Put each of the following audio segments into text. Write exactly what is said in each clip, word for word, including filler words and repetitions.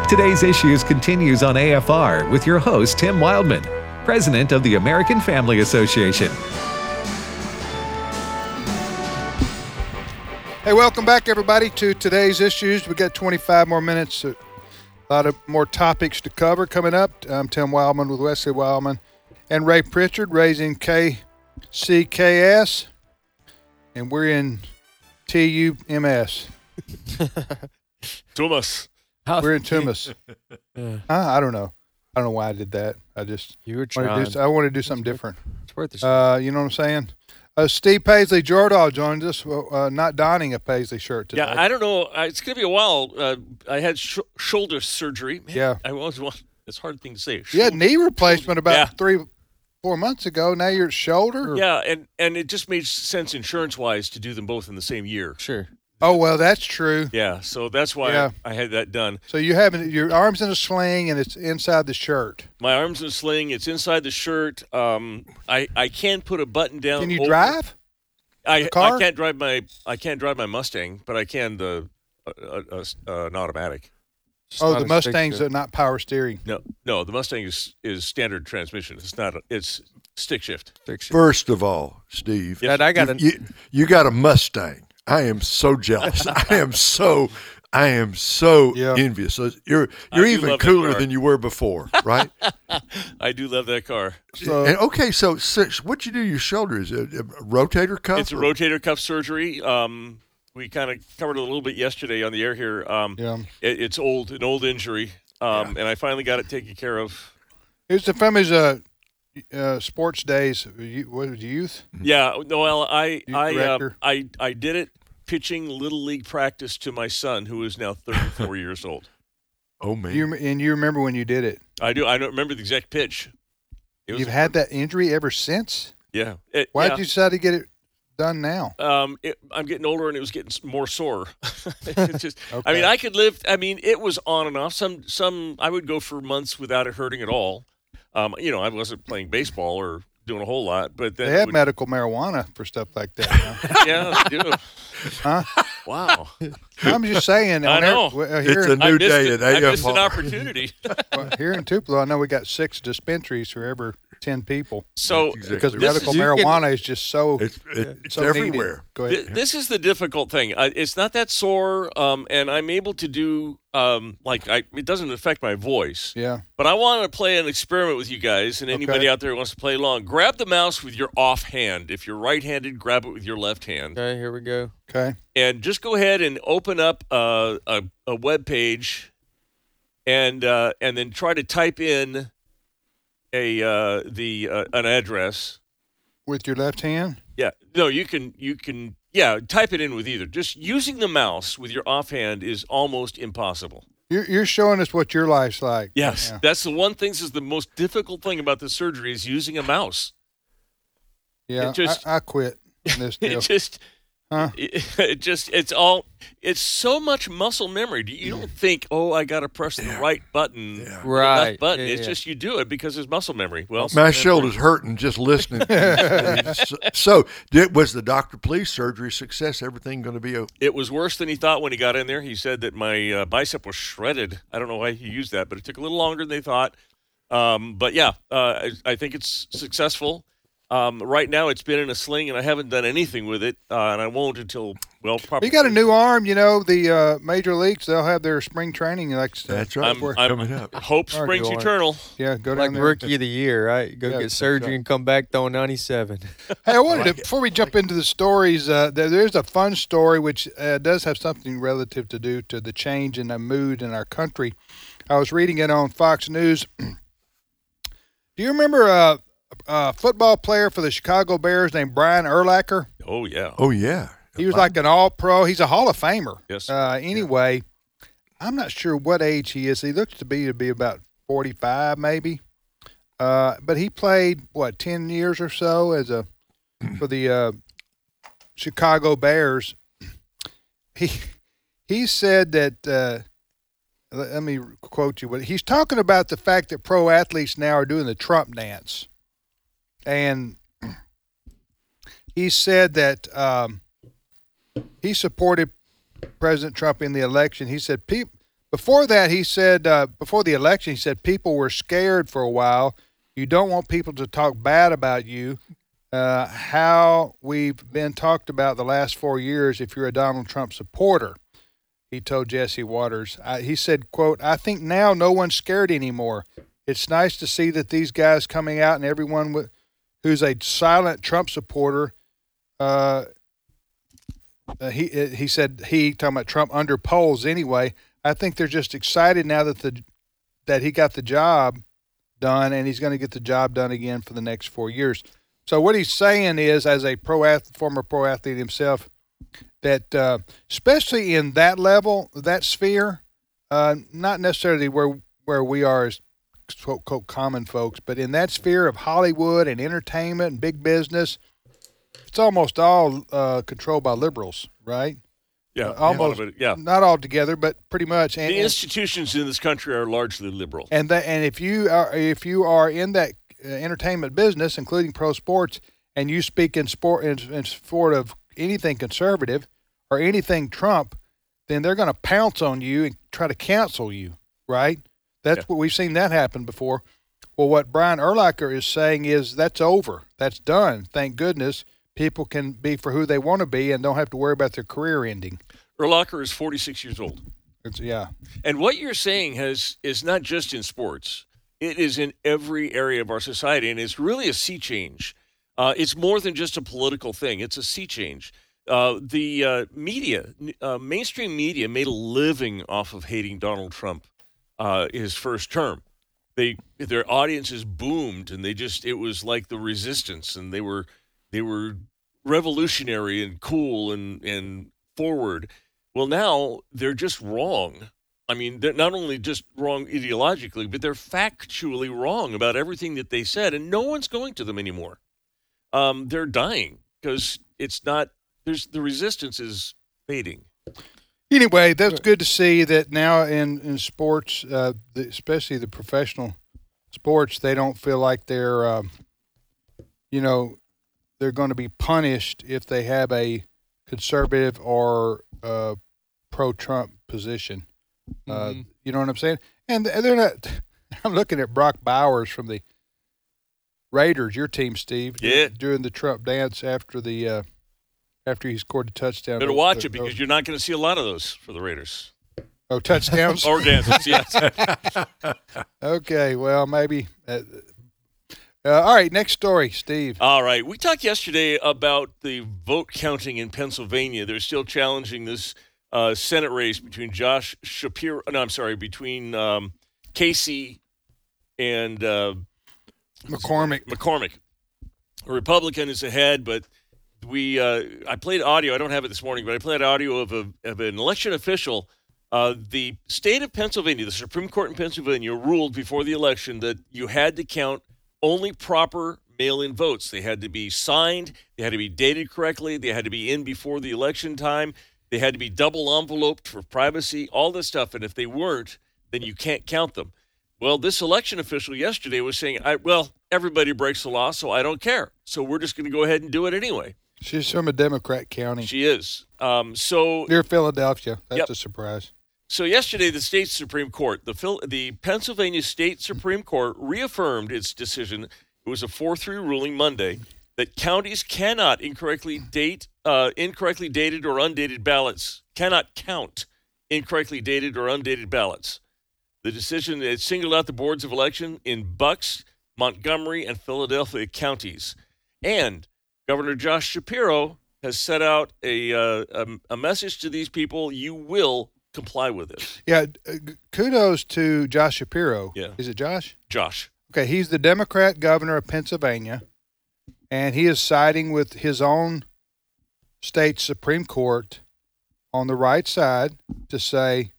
Today's Issues continues on A F R with your host, Tim Wildman, president of the American Family Association. Hey, welcome back, everybody, to Today's Issues. We got twenty-five more minutes, a lot of more topics to cover coming up. I'm Tim Wildman with Wesley Wildman and Ray Pritchard, raising K C K S, and we're in T U M S. Tumas. We're in Tumas. huh? I don't know. I don't know why I did that. I just you were wanted trying. to do, I want to do something different. It's worth it. Uh, you know what I'm saying? Uh, Steve Paisley Jordahl joins us, uh, not donning a Paisley shirt today. Yeah, I don't know. Uh, it's going to be a while. Uh, I had sh- shoulder surgery. Man, yeah. I was one. It's a hard thing to say. You had knee replacement about yeah. three, four months ago. Now you're at shoulder? Or? Yeah, and, and it just made sense insurance-wise to do them both in the same year. Sure. Oh, well, that's true. Yeah, so that's why yeah. I, I had that done. So you have your arm's in a sling, and it's inside the shirt. My arm's in a sling. It's inside the shirt. Um, I, I can put a button down. Can you over. drive? I car? I can't drive my I can't drive my Mustang, but I can the uh, uh, uh, an automatic. It's oh, not the a Mustangs stick are not power steering. No, no, the Mustang is, is standard transmission. It's not. A, it's stick shift. shift. First of all, Steve, Yes. Dad, I got you, a, you, you got a Mustang. I am so jealous. I am so I am so Yeah. envious. So you're you're do even love that cooler car. than you were before, right? I do love that car. So and okay, so, so what you do to your shoulder is it a rotator cuff? It's a or- rotator cuff surgery. Um, we kind of covered it a little bit yesterday on the air here. Um, yeah. it, it's old, an old injury, um, and I finally got it taken care of. It's from his uh, uh, sports days. You- What was youth? Yeah, Noel, I You I, uh, director? I I did it pitching little league practice to my son, who is now thirty-four years old. Oh man, You and you remember when you did it? I do. I don't remember the exact pitch. It was You've had that injury ever since. yeah. It, Why yeah. did you decide to get it done now? Um, it, I'm getting older, and it was getting s- more sore. It's just, I Okay. mean, I could live. I mean, it was on and off. Some, some, I would go for months without it hurting at all. Um, you know, I wasn't playing baseball or doing a whole lot, but then They it have would- medical marijuana for stuff like that now. yeah, they do. Huh? Wow, I'm just saying. I on air- know. well, It's Here, a in, I new missed, day it. at I missed an A F R. opportunity. well, here in Tupelo, I know we got six dispensaries for every ten people So Exactly. because This medical is- you can- marijuana is just so It's it, it's so needed. everywhere. Go Th- ahead. this is the difficult thing. I, it's not that sore, um, and I'm able to do um, like I, it doesn't affect my voice. Yeah. But I want to play an experiment with you guys, and anybody Okay. out there who wants to play along. Grab the mouse with your off hand. If you're right-handed, grab it with your left hand, okay, here we go. Okay. and just go ahead and open up a a, a web page, and uh, and then try to type in a uh, the uh, an address. With your left hand. Yeah, no, you can you can yeah type it in with either. Just using the mouse with your offhand is almost impossible. You're, you're showing us what your life's like. Yes, Yeah. that's the one thing. This is the most difficult thing about the surgery is using a mouse. Yeah. It just- I, I quit in this deal. It just Huh? it, it just it's all it's so much muscle memory. You you don't think, oh, I got to press the right button, the Right. left button. Yeah, it's yeah. just you do it because it's muscle memory. Well, My shoulder's hurting just listening. so, so did, was the doctor pleased? Surgery success? Everything going to be okay? it was worse than he thought when he got in there. He said that my uh, bicep was shredded. I don't know why he used that, but it took a little longer than they thought. Um, but yeah, uh, I, I think it's successful. Um, right now, it's been in a sling, and I haven't done anything with it, uh, and I won't until well, probably. You got a new arm, you know, the uh, major leagues, they'll have their spring training. Like That's right. I'm, I'm Coming up. hope All right, springs go on. eternal. Yeah, go down Like there. rookie of the year, right? Go Yeah, get that's surgery right. and come back throwing ninety-seven. Hey, I wanted to, before we jump into the stories, uh, there, there's a fun story which uh, does have something relative to do to the change in the mood in our country. I was reading it on Fox News. Do you remember a, a football player for the Chicago Bears named Brian Urlacher? Oh yeah. Oh yeah. He was like an all-pro. He's a Hall of Famer. Yes. Uh, anyway, I'm not sure what age he is. He looks to be to be about forty-five, maybe. Uh, but he played what ten years or so as a for the uh, Chicago Bears. He he said that. Uh, let let me quote you. But he's talking about the fact that pro athletes now are doing the Trump dance, and he said that. Um, He supported President Trump in the election. He said, Pe- before that, he said, uh, before the election, he said people were scared for a while. You don't want people to talk bad about you. Uh, how we've been talked about the last four years if you're a Donald Trump supporter, he told Jesse Waters. I, he said, quote, I think now no one's scared anymore. It's nice to see that these guys coming out and everyone w- who's a silent Trump supporter, uh, uh, he he said, he, talking about Trump under polls anyway, I think they're just excited now that the that he got the job done and he's going to get the job done again for the next four years. So what he's saying is, as a pro athlete, former pro athlete himself, that uh, especially in that level, that sphere, uh, not necessarily where where we are as quote, quote common folks, but in that sphere of Hollywood and entertainment and big business, it's almost all uh, controlled by liberals, right? Yeah, Uh, almost. It, yeah. Not all together, but pretty much. And, The institutions in this country are largely liberal. and that, and if you are if you are in that uh, entertainment business, including pro sports, and you speak in sport in, in support of anything conservative or anything Trump, then they're going to pounce on you and try to cancel you, right? That's Yeah. what we've seen that happen before. Well, what Brian Urlacher is saying is that's over. That's done. Thank goodness. People can be for who they want to be and don't have to worry about their career ending. Urlacher is forty-six years old. It's, yeah. And what you're saying has is not just in sports. It is in every area of our society, and it's really a sea change. Uh, it's more than just a political thing. It's a sea change. Uh, the uh, media, uh, mainstream media, made a living off of hating Donald Trump uh, his first term. They their audiences boomed, and they just it was like the resistance, and they were they were revolutionary and cool and and forward. Well, now they're just wrong. I mean, they're not only just wrong ideologically, but they're factually wrong about everything that they said, and no one's going to them anymore. Um, they're dying because it's not. There's the resistance is fading. Anyway, that's good to see that now in, in sports, uh, the, especially the professional sports, they don't feel like they're, um, you know, they're going to be punished if they have a conservative or uh, pro-Trump position. Uh, Mhm. You know what I'm saying? And they're not. I'm looking at Brock Bowers from the Raiders, your team, Steve. Yeah. Doing the Trump dance after the uh, after he scored the touchdown. Better Oh, watch oh, it because you're not going to see a lot of those for the Raiders. oh, touchdowns. Or dances, yes. Okay, well, maybe. Uh, uh, all right, next story, Steve. All right. We talked yesterday about the vote counting in Pennsylvania. They're still challenging this uh, Senate race between Josh Shapiro. No, I'm sorry, between um, Casey and uh, McCormick. McCormick. A Republican is ahead, but we uh, I played audio. I don't have it this morning, but I played audio of, a, of an election official. Uh, the state of Pennsylvania, the Supreme Court in Pennsylvania, ruled before the election that you had to count only proper mail-in votes. They had to be signed. They had to be dated correctly. They had to be in before the election time. They had to be double enveloped for privacy, all this stuff. And if they weren't, then you can't count them. Well, this election official yesterday was saying, I, well, everybody breaks the law, so I don't care. So we're just going to go ahead and do it anyway. She's from a Democrat county She is. Um, so near Philadelphia. That's Yep. a surprise. So yesterday, the state Supreme Court, the Phil, the Pennsylvania State Supreme Court reaffirmed its decision. It was a four three ruling Monday that counties cannot incorrectly date uh, incorrectly dated or undated ballots, cannot count incorrectly dated or undated ballots. The decision it singled out the boards of election in Bucks, Montgomery, and Philadelphia counties. And Governor Josh Shapiro has set out a, uh, a, a message to these people: you will comply with this. Yeah, uh, g- kudos to Josh Shapiro. Yeah. Is it Josh? Josh. Okay, he's the Democrat governor of Pennsylvania, and he is siding with his own state Supreme Court on the right side to say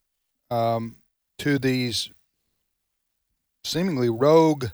um, to these seemingly rogue,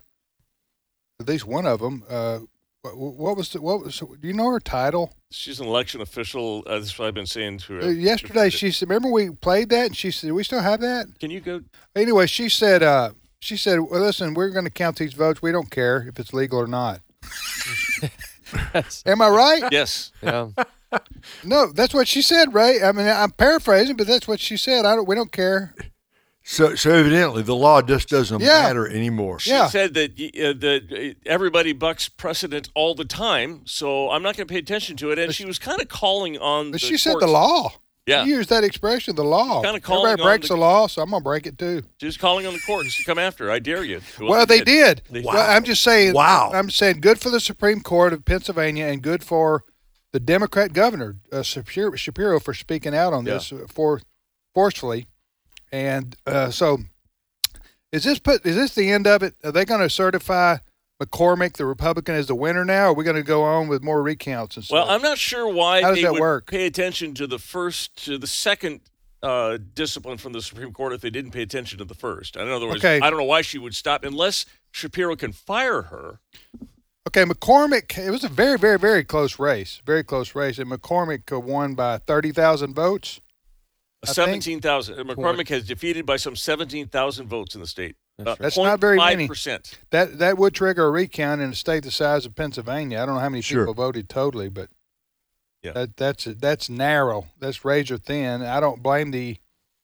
at least one of them, uh, what, what was the, what was, do you know her title? She's an election official. Uh, that's what I've been saying to her. Uh, yesterday, she said, remember we played that, and she said, do we still have that? Can you go? Anyway, she said, uh, she said, well, listen, we're going to count these votes. We don't care if it's legal or not. That's- Am I right? Yes. yeah. No, that's what she said, Ray. I mean, I'm paraphrasing, but that's what she said. I don't. We don't care. So, so evidently the law just doesn't Yeah. matter anymore. She Yeah. said that uh, that uh, everybody bucks precedent all the time, so I'm not going to pay attention to it. And she was kind of calling on. But the she said the courts. law. Yeah. She used that expression, the law. Kinda calling Everybody on breaks the- the law, so I'm gonna break it too. She was calling on the courts to come after her. I dare you. Well, they did. They- Well, I'm just saying. Wow. I'm saying good for the Supreme Court of Pennsylvania and good for the Democrat governor uh, Shapiro, Shapiro for speaking out on this uh, for forcefully. And uh, so, is this put? Is this the end of it? Are they going to certify McCormick, the Republican, as the winner now? Or are we going to go on with more recounts and stuff? Well, I'm not sure why How does they that would work? pay attention to the first to the second uh, discipline from the Supreme Court if they didn't pay attention to the first. In other words, Okay. I don't know why she would stop unless Shapiro can fire her. Okay, McCormick. It was a very, very, very close race. Very close race, and McCormick uh, won by thirty thousand votes. I think- Seventeen thousand. McCormick has defeated by some seventeen thousand votes in the state. Uh, That's not very many. percent. That that would trigger a recount in a state the size of Pennsylvania. I don't know how many Sure. people voted totally, but Yeah. that that's that's narrow. That's razor thin. I don't blame the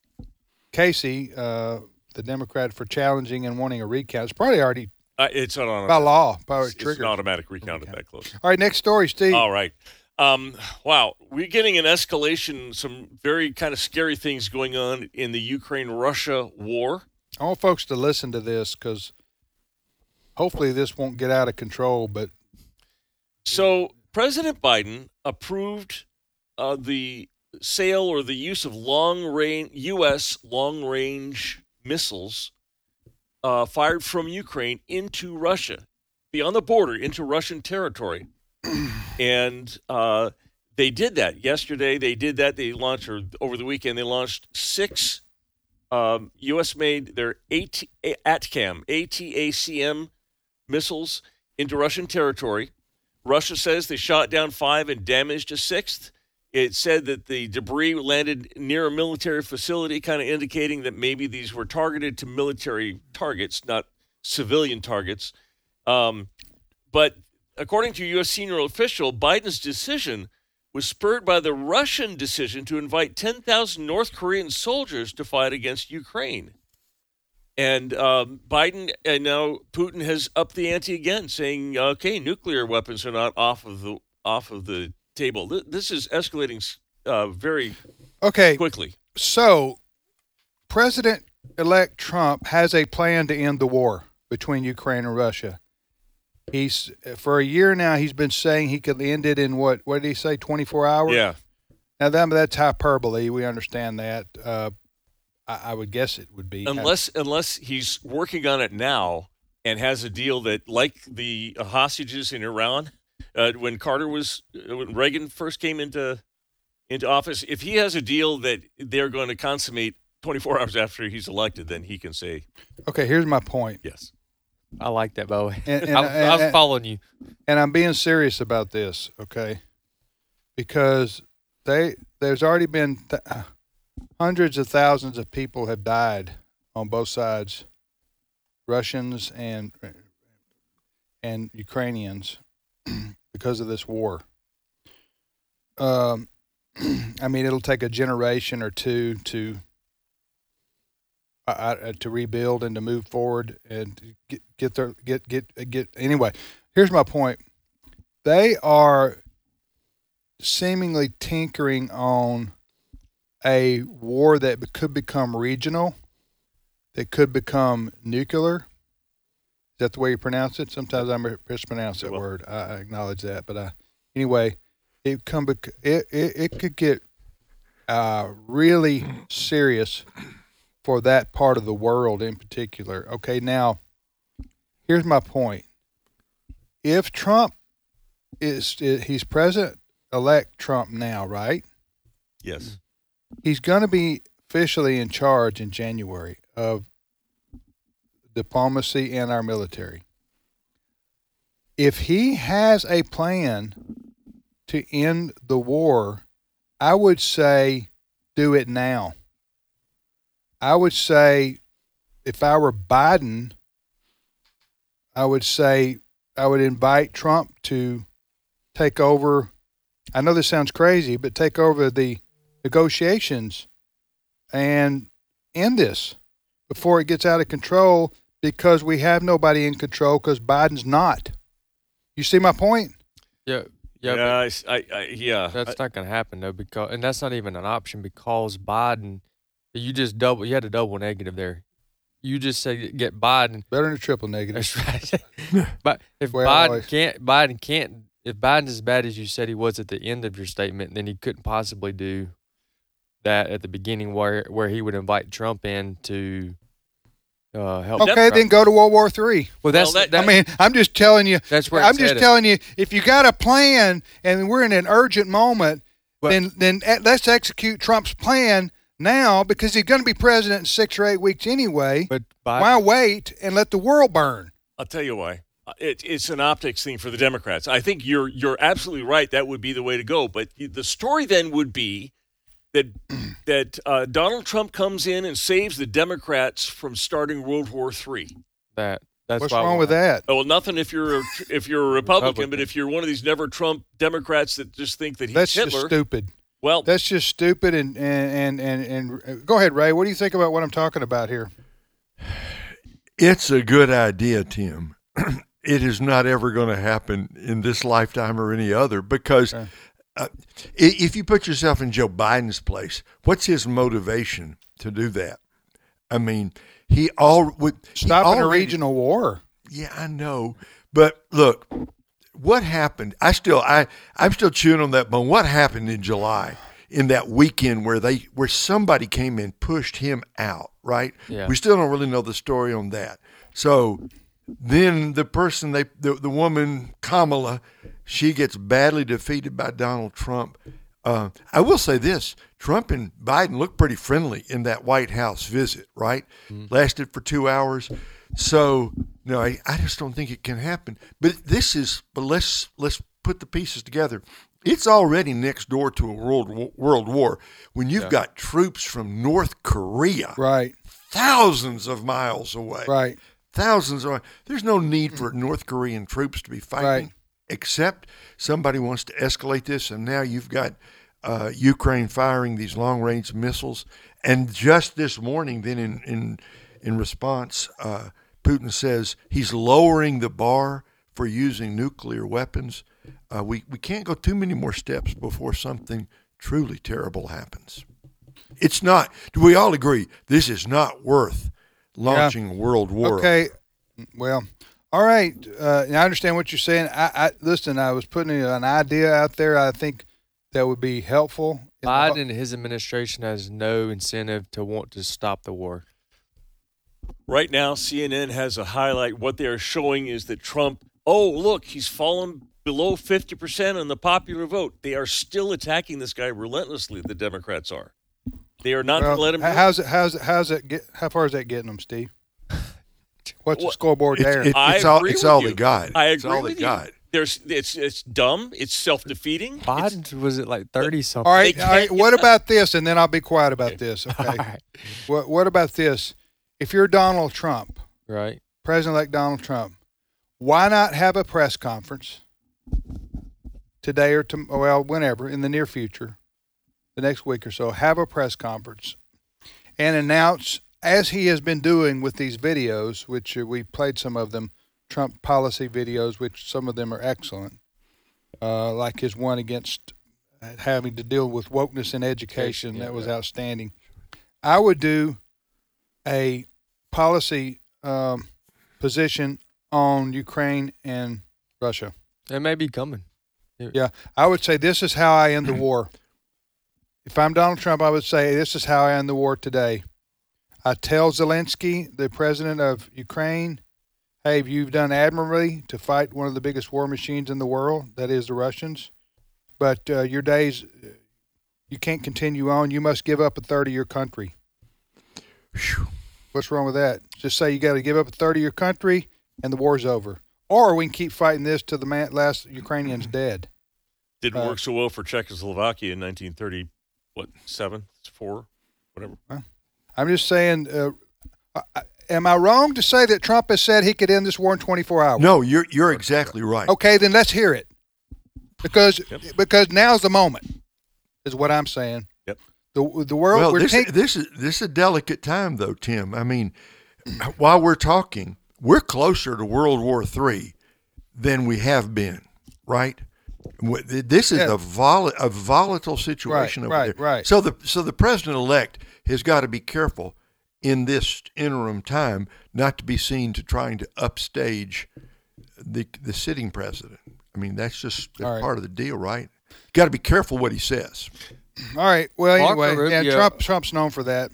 Casey, uh, the Democrat, for challenging and wanting a recount. It's probably already Uh, it's not on by law, probably It's, it's triggered. an automatic recount at that close. All right, next story, Steve. All right. Um, wow, we're getting an escalation. Some very kind of scary things going on in the Ukraine-Russia war. I want folks to listen to this because hopefully this won't get out of control. But So President Biden approved uh, the sale or the use of long range U S long range missiles uh, fired from Ukraine into Russia, beyond the border into Russian territory, and uh, they did that yesterday. They did that. They launched or over the weekend. They launched six um, U S made their AT, ATACM A T A C M missiles into Russian territory. Russia says they shot down five and damaged a sixth. It said that the debris landed near a military facility, kind of indicating that maybe these were targeted to military targets, not civilian targets. Um, but according to a U S senior official, Biden's decision was spurred by the Russian decision to invite ten thousand North Korean soldiers to fight against Ukraine. And um, Biden, and now Putin has upped the ante again, saying, "Okay, nuclear weapons are not off of the off of the table." This is escalating uh, very okay, quickly. so President-elect Trump has a plan to end the war between Ukraine and Russia. He's for a year now. He's been saying he could end it in what? What did he say? twenty-four hours. Yeah, Now that, that's hyperbole. We understand that. Uh, I, I would guess it would be unless unless he's working on it now and has a deal that, like the hostages in Iran, uh, when Carter was when Reagan first came into into office, if he has a deal that they're going to consummate twenty-four hours after he's elected, then he can say Okay, here's my point, yes. I like that, by the way. And- and- I, I was and- following you. and I'm being serious about this. Okay, because they there's already been th- hundreds of thousands of people have died on both sides, Russians and and Ukrainians, because of this war. Um, I mean, it'll take a generation or two to uh, uh, to rebuild and to move forward and get get their get get get. Anyway, here's my point. They are seemingly tinkering on a war that could become regional, that could become nuclear. Is that the way you pronounce it? Sometimes I mispronounce that Well. word. I, I acknowledge that, but I, anyway, it come bec- it, it it could get uh, really serious for that part of the world in particular. Okay, now here's my point. If Trump is, is he's President-elect Trump now, right? Yes. He's going to be officially in charge in January of diplomacy and our military. If he has a plan to end the war, I would say do it now. I would say if I were Biden, I would say I would invite Trump to take over I know this sounds crazy, but take over the negotiations and end this before it gets out of control, because we have nobody in control because Biden's not. You see my point? Yeah. Yeah, Yeah, I, s- I- I- yeah. that's I- not going to happen though, because and that's not even an option because Biden, you just double, you had a double negative there. You just say get Biden. Better than a triple negative. That's right. But if Well, Biden I- can't, Biden can't. If Biden's as bad as you said he was at the end of your statement, then he couldn't possibly do that at the beginning, where where he would invite Trump in to uh, help. Okay, Trump. then go to World War Three. Well, that's Well, that- that, I mean, I'm just telling you. that's where I'm it's just headed. telling you, if you got a plan and we're in an urgent moment, But- then then eh, let's execute Trump's plan now, because he's going to be president in six or eight weeks anyway. But Biden, Why wait and let the world burn? I'll tell you why. Uh, It, it's an optics thing for the Democrats. I think you're you're absolutely right. That would be the way to go. But the story then would be that that uh, Donald Trump comes in and saves the Democrats from starting World War Three. that that's What's why wrong with that? Oh, well, nothing if you're a, if you're a Republican, Republican. but if you're one of these never Trump Democrats that just think that he's That's Hitler, just stupid. well, That's just stupid. And and, and and and go ahead, Ray. What do you think about what I'm talking about here? It's a good idea, Tim. It is not ever going to happen in this lifetime or any other, because Okay. uh, i- if you put yourself in Joe Biden's place, what's his motivation to do that? I mean, he all would he Stopping a already- regional war. Yeah, I know, but look, what happened? I still, I, I'm still chewing on that bone. What happened in July, in that weekend where they, where somebody came and pushed him out? Right? Yeah. We still don't really know the story on that. So then the person they, the, the woman Kamala, she gets badly defeated by Donald Trump. Uh, I will say this: Trump and Biden looked pretty friendly in that White House visit. Right? Lasted for two hours. So no, I, I just don't think it can happen. But this is. But let's let's put the pieces together. It's already next door to a world world war when you've Yeah. got troops from North Korea, Right. thousands of miles away. Right. Thousands of. There's no need for North Korean troops to be fighting, Right. except somebody wants to escalate this, and now you've got uh, Ukraine firing these long range missiles. And just this morning, then in in in response, uh, Putin says he's lowering the bar for using nuclear weapons. Uh, we, we can't go too many more steps before something truly terrible happens. It's not, do we all agree, this is not worth launching a world war? Okay. Well, all right. Uh, and I understand what you're saying. I, I listen. I was putting an idea out there. I think that would be helpful. in the- Biden and his administration has no incentive to want to stop the war. right now C N N has a highlight. What they are showing is that Trump, oh, look, he's fallen below fifty percent on the popular vote. They are still attacking this guy relentlessly, the Democrats are. They are not Well, going to let him do it. how's it? How's it? How's it get? How far is that getting them, Steve? What's the Well, scoreboard It's, there? it- I it's all, agree it's with all you. they got. I It's agree all with they you. got. There's, it's, it's dumb. It's self-defeating. It's- Biden was it like thirty something? all right. they All right. can't What get- about this? And then I'll be quiet about this. All Okay. right. What What about this? If you're Donald Trump, Right. President-elect Donald Trump, why not have a press conference today or to, well, whenever in the near future, the next week or so, have a press conference and announce, as he has been doing with these videos, which uh, we played some of them, Trump policy videos, which some of them are excellent, uh, like his one against having to deal with wokeness in education. Yeah, that was right. outstanding. I would do a policy um, position on Ukraine and Russia. It may be coming. Yeah, I would say this is how I end the war. If I'm Donald Trump, I would say this is how I end the war today. I tell Zelensky, the president of Ukraine, hey, you've done admirably to fight one of the biggest war machines in the world, that is the Russians. But uh, your days, you can't continue on. You must give up a third of your country. Phew. What's wrong with that? Just say you got to give up a third of your country and the war's over. Or we can keep fighting this till the man, last Ukrainian's dead. Didn't Uh, work so well for Czechoslovakia in nineteen thirty, what, seven, four, whatever. I'm just saying, uh, I- am I wrong to say that Trump has said he could end this war in twenty-four hours? No, you're you're exactly right. Okay, then let's hear it. because Yep. because now's the moment, is what I'm saying. Yep. The the world Well, we're this, taking. this is this is a delicate time, though, Tim. I mean, while we're talking, we're closer to World War Three than we have been, right? Wh- This is Yeah. a, vol- a volatile situation Right, over right, there. right. So the so the president-elect has got to be careful in this interim time not to be seen to trying to upstage the the sitting president. I mean, that's just that's All right. part of the deal, right? Got to be careful what he says. All right. Well, Marco anyway, yeah, Rubio- Trump Trump's known for that.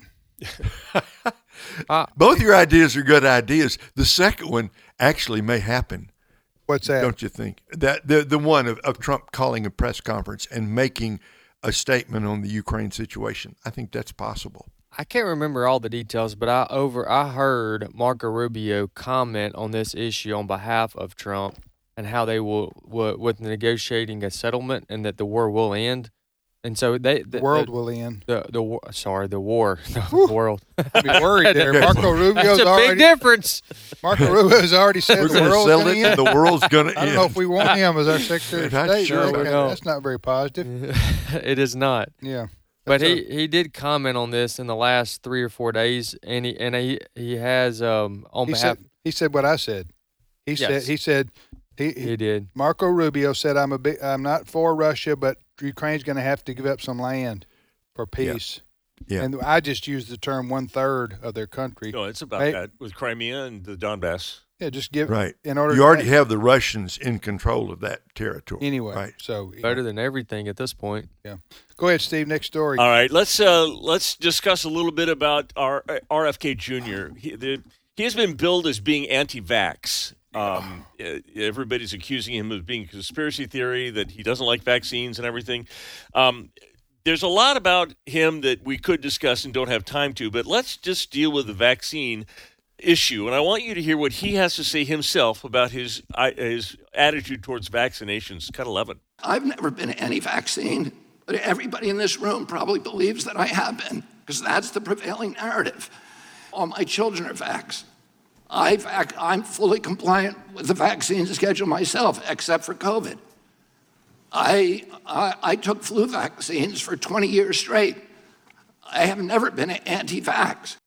Both your ideas are good ideas. The second one actually may happen. What's that? Don't you think that the the one of, of Trump calling a press conference and making a statement on the Ukraine situation? I think that's possible. I can't remember all the details, but I over I heard Marco Rubio comment on this issue on behalf of Trump and how they will, will with negotiating a settlement and that the war will end. And so they the The world the, will end. the the war sorry the war the world. I'd be worried there. Marco Rubio's That's a big already difference. Marco Rubio's already said We're the going to world's sell going it, to and end. the world's going to I end. don't know if we want him as our Secretary of Not State. sure That- we don't. That's not very positive. It is not. Yeah. But That's he, he did comment on this in the last three or four days, and he and he he has um on He behalf said he said what I said. He Yes. said he said he, he he did. Marco Rubio said I'm a big, I'm not for Russia, but Ukraine's going to have to give up some land for peace. Yeah. And I just used the term one third of their country. No, it's about Hey. that with Crimea and the Donbass. Yeah, just give Right. in order. You to- already have the Russians in control of that territory. anyway. Right. So yeah. Better than everything at this point. Go ahead, Steve. Next story. All right, let's uh, let's discuss a little bit about our uh, R F K Junior He, the, he has been billed as being anti-vax. Um, uh, everybody's accusing him of being a conspiracy theory, that he doesn't like vaccines and everything. Um, there's a lot about him that we could discuss and don't have time to, but let's just deal with the vaccine issue. And I want you to hear what he has to say himself about his uh, his attitude towards vaccinations. Cut eleven. I've never been anti-vaccine, but everybody in this room probably believes that I have been, because that's the prevailing narrative. All my children are vaxxed. I vac- I'm fully compliant with the vaccine schedule myself, except for COVID. I, I, I took flu vaccines for twenty years straight. I have never been anti-vax.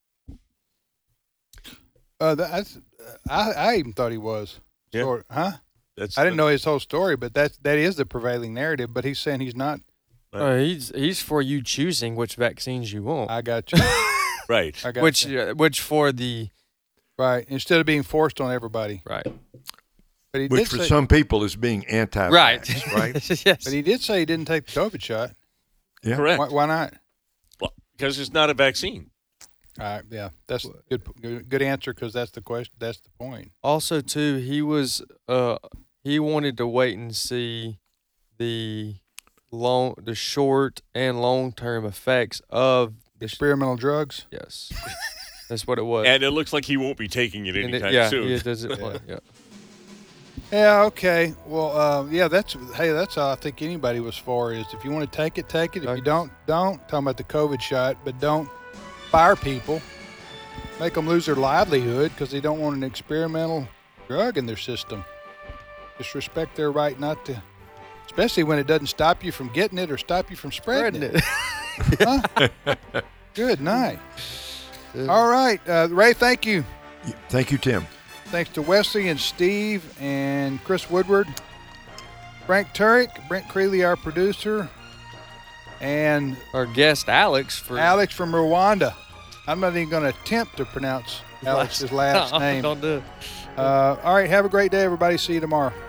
Uh, that's, I I even thought he was. Yeah. Sort- huh? That's I didn't the- know his whole story, but that that is the prevailing narrative. But he's saying he's not. Uh, he's he's for you choosing which vaccines you want. I got you. Right. I got which you. uh, which for the Right. Instead of being forced on everybody. right But he Which did for say, some people is being anti right right? yes. But he did say he didn't take the COVID shot. Yeah. Correct. Why, why not? Well, because it's not a vaccine. All right. Yeah. That's good. Good, good answer because that's the question. That's the point. Also, too, he was uh he wanted to wait and see the long, the short and long term effects of the Experimental drugs. yes, that's what it was. And it looks like he won't be taking it And it- anytime yeah, soon. it doesn't. want- yeah. Yeah. Okay. Well. Uh, yeah. That's hey. That's all I think anybody was for is if you want to take it, take it. If you don't, don't. Talking about the COVID shot, but don't fire people. Make them lose their livelihood because they don't want an experimental drug in their system. Just respect their right not to, especially when it doesn't stop you from getting it or stop you from spreading, Spreading it. Huh? Good night. All right, uh, Ray. Thank you. Thank you, Tim. Thanks to Wesley and Steve and Chris Woodward, Frank Turek, Brent Creeley, our producer, and Our guest Alex for Alex from Rwanda. I'm not even going to attempt to pronounce Alex's last name. Don't do it. Uh, all right, have a great day, everybody. See you tomorrow.